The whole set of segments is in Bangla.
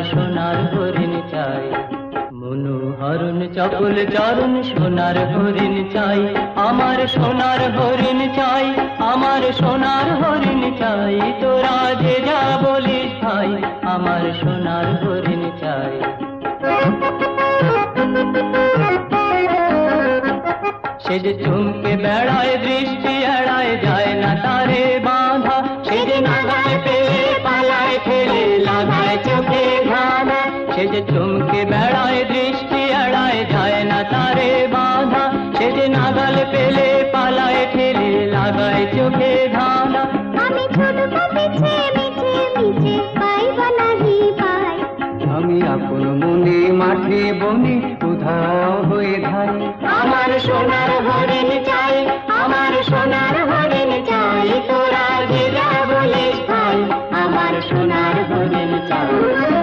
সোনার হরিণ চাই। মনোহরণ চপল চরণ সোনার হরিণ চাই, আমার সোনার হরিণ চাই, আমার সোনার হরিণ চাই। তোরা যে যা বলিস ভাই, আমার সোনার হরিণ চাই। সে যে চমকে বেড়ায় দৃষ্টি এড়ায়, যায় না তারে বাঁধা। সে যে নাগায় পেলে পালায় ফেলে, লাগায় চোখে ঘানা। সে যে চমকে বেড়ায় দৃষ্টি এড়ায়, যায় না তারে বাঁধা। সে যে নাগাল পেলে পালায় ফেলে, লাগায় চোখে ধানা। আমি ছোটব পিছে মিছে মিছে, পাইবা নাহি পাই। আমি আপন মনে মাঠে বনে উধাও হয়ে ধাই। আমার সোনার হরিণ চাই, আমার সোনার হরিণ চাই। তোরা যে যা বলিস ভাই, আমার সোনার হরিণ চাই।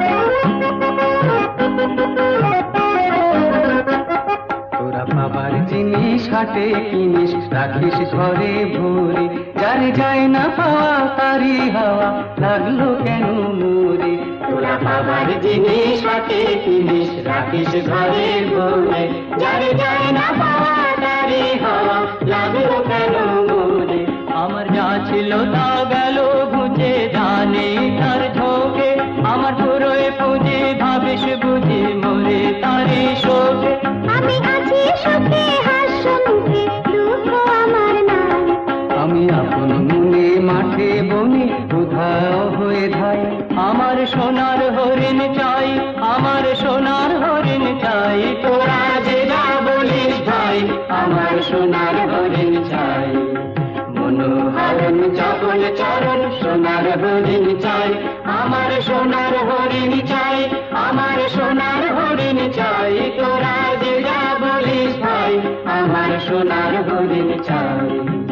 তোরা বাবার জিনিস হাটে কিনিস, রাখিস ঘরে ভরে। যার যায় না পাওয়া তারি হাওয়া, লাগলো কেন মোরে। তোরা বাবার জিনিস হাতে কিনিস, রাখিস ঘরে ভরে। যার যায় না পাওয়া তারি হাওয়া, লাগলো কেন মোরে। আমার যা ছিল তা গেল বুঝে, জানে তার ঝোঁকে। আমার পুরোয় পুঁজি ভাবিস বুঝি, মরে তারি শোকে। আমি আছি সুখে হাস্য মুখে, দুঃখ আমার নাই। আমি আপন মনে মাঠে বনে উধাও হয়ে ধাই। আমার সোনার হরিণ চাই, আমার সোনার হরিণ চাই। তোরা যে যা বলিস ভাই, আমার সোনার হরিণ চাই। মনোহরণ চপল চরণ সোনার হরিণ চাই, আমার সোনার হরিণ চাই, আমার সোনার হরিণ চাই। তোরা যে যা বলিস ভাই, আমার সোনার হরিণ চাই।